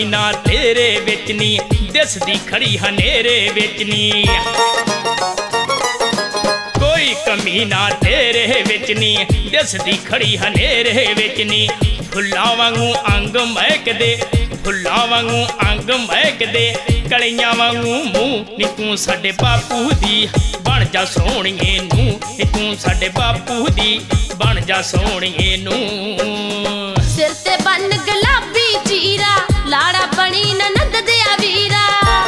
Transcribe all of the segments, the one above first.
ना तेरे विच नी, दिसदी खड़ी हनेरे विच नी। कोई कमी ना तेरे विच नी, दिसदी खड़ी हनेरे विच नी। फुल्लां वांगू अंग महकदे, फुल्लां वांगू अंग महकदे, कलियां वांगू मूंह नी तू साडे बापू दी बन जा सोहणीए नूं, नी तू साडे बापू दी बन जा सोहणीए नूं। सिर ते बन गुलाबी चीरा, लाड़ा बनी ननद दिया वीरा।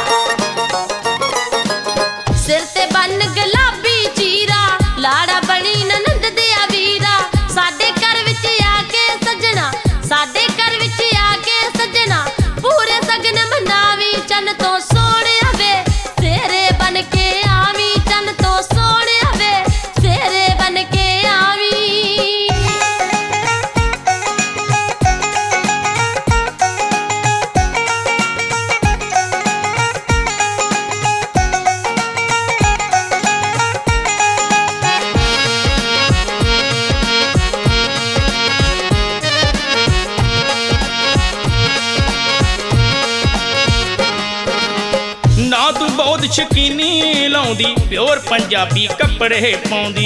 सिर ते बन गुलाबी चीरा, लाड़ा बनी ननद दिया वीरा। साडे घर विच आके सजना, साडे घर विच आके सजना, पूरे सगन मनावी। चन तो सोहणिया वे तेरे बन के आवी, चन तो सोहणिया वे तेरे बन के आवी। ना तू बहुत शकीनी लाउंदी, प्योर पंजाबी कपड़े पाउंदी।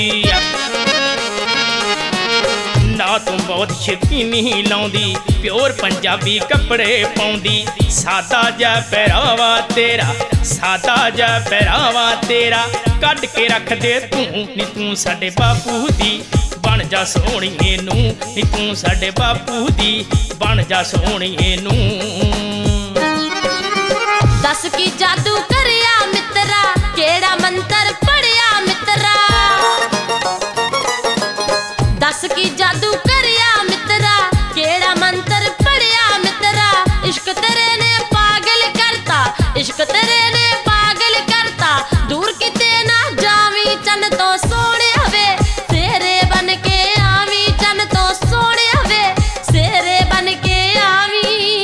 ना तू बहुत शकीनी लाउंदी, प्योर पंजाबी कपड़े पाउंदी। सादा जा पहरावा तेरा, सादा जा पहरावा तेरा, कढ के रख दे तू नी तू साडे बापू दी बन जा सोहणीए नूं, नी तू साडे बापू दी बन जा सोहणीए नूं। दस की जादू करया मित्रा, केड़ा मंत्र पढ़िया मित्रा। दस की जादू करया मित्रा, केड़ा मंत्र पढ़िया मित्रा। इश्क तेरे ने पागल करता, इश्क तेरे ने पागल करता, दूर किते ना जावी। चन तो सोहणिया वे तेरे बन के आवी, चन तो सोहणिया वे तेरे बन के आवी।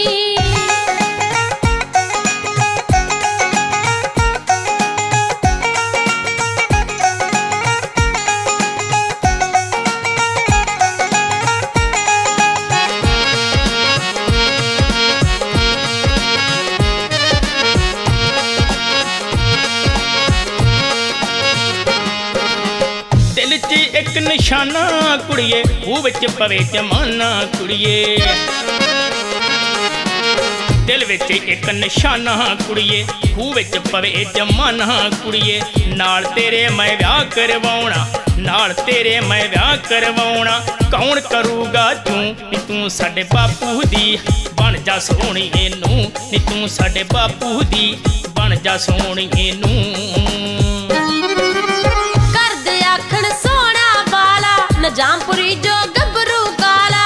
दिल च एक निशाना कुड़िए, खूह विच पवे जमाना कुड़िए। दिल विच एक निशाना कुड़िए, खूह विच पवे जमाना कुड़िए। नाल तेरे मैं विआह करवाउणा, नाल तेरे मैं विआह करवाउणा। कौन करूगा तू नी तू साडे बापू दी बन जा सोहणीए नूं, नी तू साडे बापू दी बन जा सोहणीए नूं। नजामपुरी जो गबरू काला,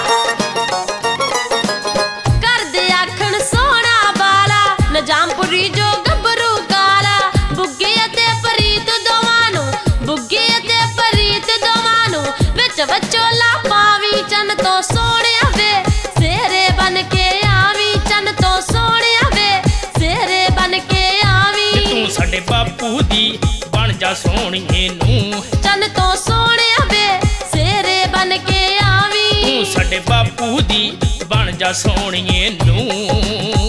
कर दे आखण सोहणा बाला। नजामपुरी जो गबरू काला, बुग्गे ते परीत दोवां नूं, बुग्गे ते परीत दोवां नूं विच विचोला पावी। चन तो सोहणिया वे तेरे बन के आवी, चन तो सोहणिया वे तेरे बन के आवी। तू साडे बापू दी बन जा सोहणीए नूं, चन तो सोहणिया वे तेरे बन के आवी। तू साडे बापू दी बन जा सोहणीए नूं।